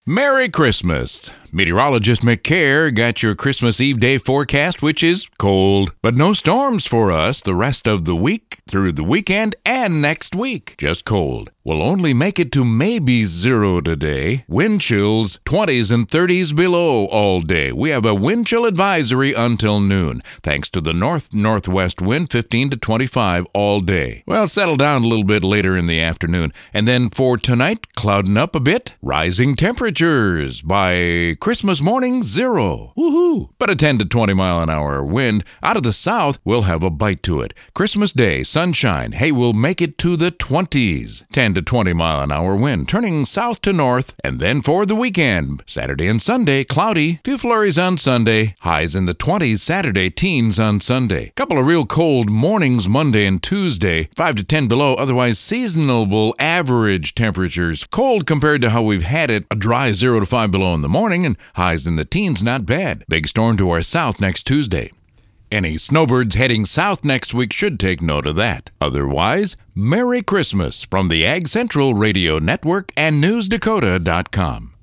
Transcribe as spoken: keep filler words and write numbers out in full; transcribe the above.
Merry Christmas! Meteorologist McCare got your Christmas Eve day forecast, which is cold, but no storms for us the rest of the week, through the weekend, and next week. Just cold. We'll only make it to maybe zero today. Wind chills twenties and thirties below all day. We have a wind chill advisory until noon, thanks to the north-northwest wind, fifteen to twenty-five all day. Well, settle down a little bit later in the afternoon. And then for tonight, clouding up a bit, rising temperatures. By Christmas morning, zero. Woohoo! But a ten to twenty mile an hour wind out of the south will have a bite to it. Christmas Day, sunshine. Hey, we'll make it to the twenties. ten to twenty mile an hour wind, turning south to north. And then for the weekend, Saturday and Sunday, cloudy. Few flurries on Sunday. Highs in the twenties Saturday, teens on Sunday. Couple of real cold mornings Monday and Tuesday. five to ten below, otherwise seasonable average temperatures. Cold compared to how we've had it. A dry zero to five below in the morning and highs in the teens, not bad. Big storm to our south next Tuesday. Any snowbirds heading south next week should take note of that. Otherwise, Merry Christmas from the Ag Central Radio Network and News Dakota dot com.